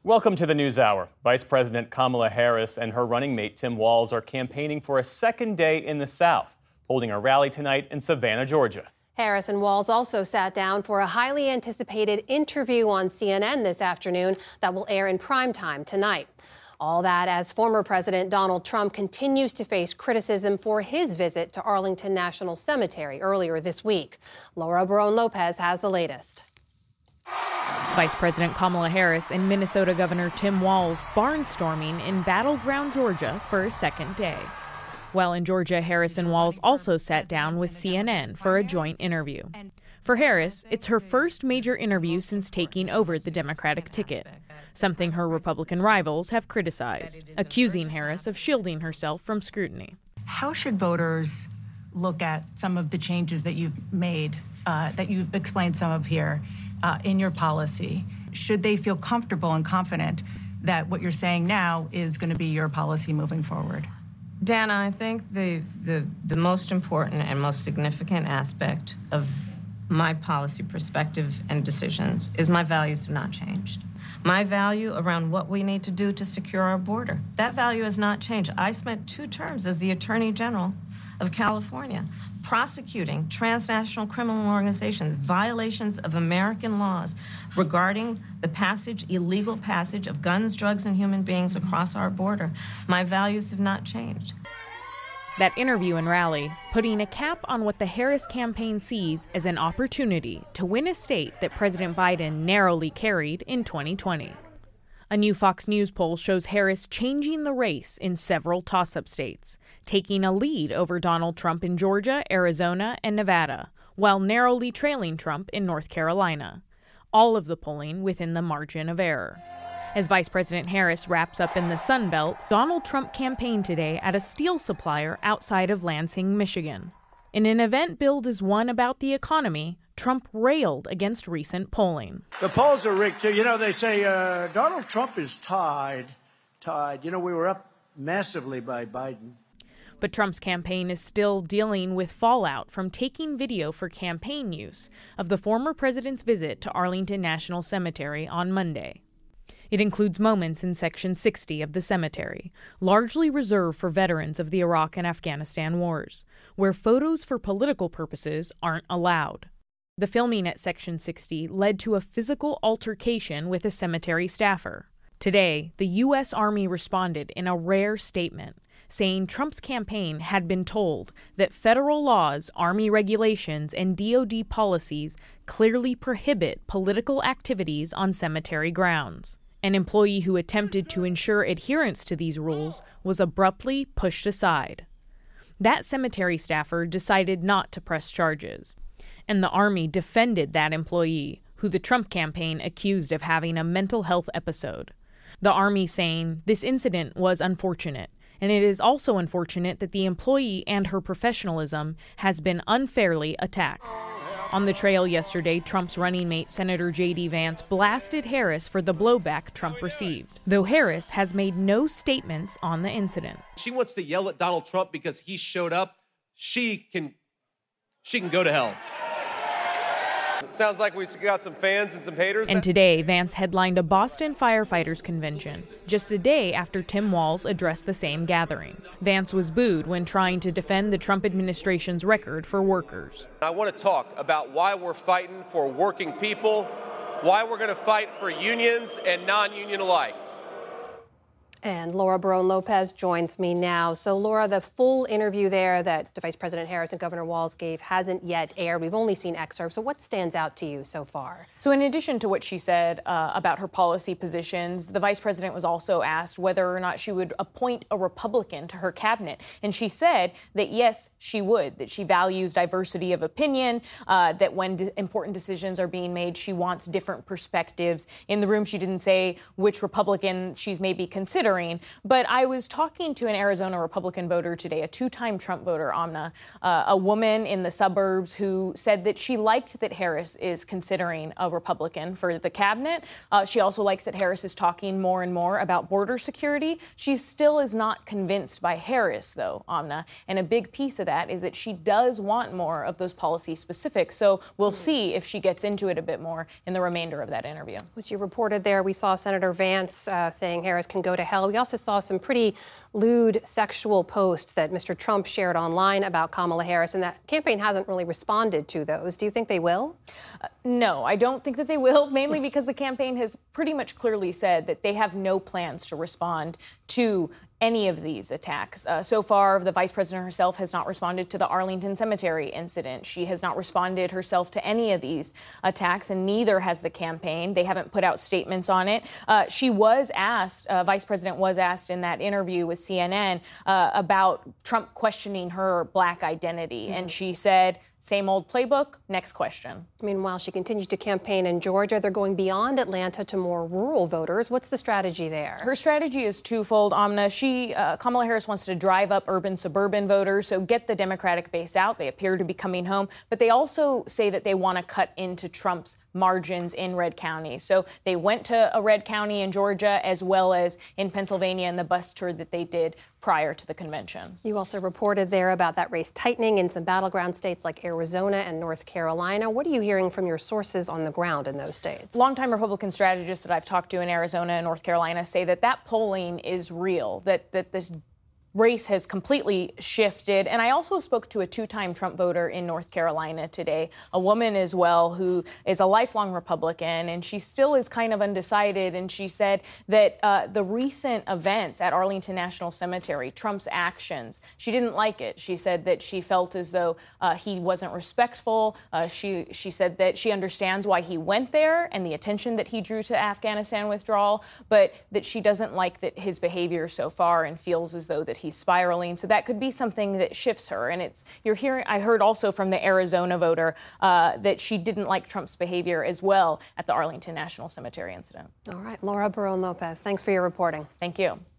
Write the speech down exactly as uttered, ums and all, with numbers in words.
Welcome to the NewsHour. Vice President Kamala Harris and her running mate Tim Walz are campaigning for a second day in the South, holding a rally tonight in Savannah, Georgia. Harris and Walz also sat down for a highly anticipated interview on C N N this afternoon that will air in primetime tonight. All that as former President Donald Trump continues to face criticism for his visit to Arlington National Cemetery earlier this week. Laura Barone-Lopez has the latest. Vice President Kamala Harris and Minnesota Governor Tim Walz barnstorming in battleground Georgia for a second day. While in Georgia, Harris and Walz also sat down with C N N for a joint interview. For Harris, it's her first major interview since taking over the Democratic ticket, something her Republican rivals have criticized, accusing Harris of shielding herself from scrutiny. How should voters look at some of the changes that you've made, uh, that you've explained some of here, uh, in your policy? Should they feel comfortable and confident that what you're saying now is going to be your policy moving forward? Dana, I think the, the, the most important and most significant aspect of my policy perspective and decisions is my values have not changed. My value around what we need to do to secure our border, that value has not changed. I spent two terms as the Attorney General of California prosecuting transnational criminal organizations, violations of American laws regarding the passage, illegal passage of guns, drugs, and human beings across our border. My values have not changed. That interview and rally putting a cap on what the Harris campaign sees as an opportunity to win a state that President Biden narrowly carried in twenty twenty. A new Fox News poll shows Harris changing the race in several toss-up states, taking a lead over Donald Trump in Georgia, Arizona, and Nevada, while narrowly trailing Trump in North Carolina. All of the polling within the margin of error. As Vice President Harris wraps up in the Sun Belt, Donald Trump campaigned today at a steel supplier outside of Lansing, Michigan. In an event billed as one about the economy, Trump railed against recent polling. The polls are rigged, too. You know, they say uh, Donald Trump is tied. Tied. You know, we were up massively by Biden. But Trump's campaign is still dealing with fallout from taking video for campaign use of the former president's visit to Arlington National Cemetery on Monday. It includes moments in Section sixty of the cemetery, largely reserved for veterans of the Iraq and Afghanistan wars, where photos for political purposes aren't allowed. The filming at Section sixty led to a physical altercation with a cemetery staffer. Today, the U S Army responded in a rare statement, saying Trump's campaign had been told that federal laws, Army regulations, and D O D policies clearly prohibit political activities on cemetery grounds. An employee who attempted to ensure adherence to these rules was abruptly pushed aside. That cemetery staffer decided not to press charges, and the Army defended that employee, who the Trump campaign accused of having a mental health episode. The Army saying this incident was unfortunate, and it is also unfortunate that the employee and her professionalism has been unfairly attacked. On the trail yesterday, Trump's running mate, Senator J D Vance, blasted Harris for the blowback Trump received, though Harris has made no statements on the incident. She wants to yell at Donald Trump because he showed up. She can, she can go to hell. It sounds like we've got some fans and some haters. And today, Vance headlined a Boston firefighters convention, just a day after Tim Walz addressed the same gathering. Vance was booed when trying to defend the Trump administration's record for workers. I want to talk about why we're fighting for working people, why we're going to fight for unions and non-union alike. And Laura Barone-Lopez joins me now. So, Laura, the full interview there that Vice President Harris and Governor Walz gave hasn't yet aired. We've only seen excerpts. So what stands out to you so far? So in addition to what she said uh, about her policy positions, the vice president was also asked whether or not she would appoint a Republican to her cabinet. And she said that, yes, she would, that she values diversity of opinion, uh, that when de- important decisions are being made, she wants different perspectives in the room. She didn't say which Republican she's maybe considering. considering. But I was talking to an Arizona Republican voter today, a two-time Trump voter, Amna, uh, a woman in the suburbs who said that she liked that Harris is considering a Republican for the cabinet. Uh, she also likes that Harris is talking more and more about border security. She still is not convinced by Harris, though, Amna. And a big piece of that is that she does want more of those policy specifics. So we'll see if she gets into it a bit more in the remainder of that interview. As you reported there, we saw Senator Vance uh, saying Harris can go to hell. We also saw some pretty lewd sexual posts that Mister Trump shared online about Kamala Harris, and that campaign hasn't really responded to those. Do you think they will? Uh, no, I don't think that they will, mainly because the campaign has pretty much clearly said that they have no plans to respond to any of these attacks. Uh, so far, the vice president herself has not responded to the Arlington Cemetery incident. She has not responded herself to any of these attacks, and neither has the campaign. They haven't put out statements on it. Uh, she was asked, uh, Vice President was asked in that interview with C N N uh, about Trump questioning her black identity, mm-hmm. and she said, same old playbook, next question. Meanwhile, she continues to campaign in Georgia. They're going beyond Atlanta to more rural voters. What's the strategy there? Her strategy is twofold, Amna. She, uh, Kamala Harris wants to drive up urban suburban voters, so get the Democratic base out. They appear to be coming home, but they also say that they want to cut into Trump's margins in red counties. So they went to a red county in Georgia as well as in Pennsylvania in the bus tour that they did prior to the convention. You also reported there about that race tightening in some battleground states like Arizona and North Carolina. What are you hearing from your sources on the ground in those states? Longtime Republican strategists that I've talked to in Arizona and North Carolina say that that polling is real, that, that this race has completely shifted. And I also spoke to a two-time Trump voter in North Carolina today, a woman as well who is a lifelong Republican, and she still is kind of undecided. And she said that uh, the recent events at Arlington National Cemetery, Trump's actions, she didn't like it. She said that she felt as though uh, he wasn't respectful. Uh, she, she said that she understands why he went there and the attention that he drew to Afghanistan withdrawal, but that she doesn't like that his behavior so far and feels as though that he's spiraling. So that could be something that shifts her. And it's, you're hearing, I heard also from the Arizona voter uh, that she didn't like Trump's behavior as well at the Arlington National Cemetery incident. All right, Laura Barone Lopez, thanks for your reporting. Thank you.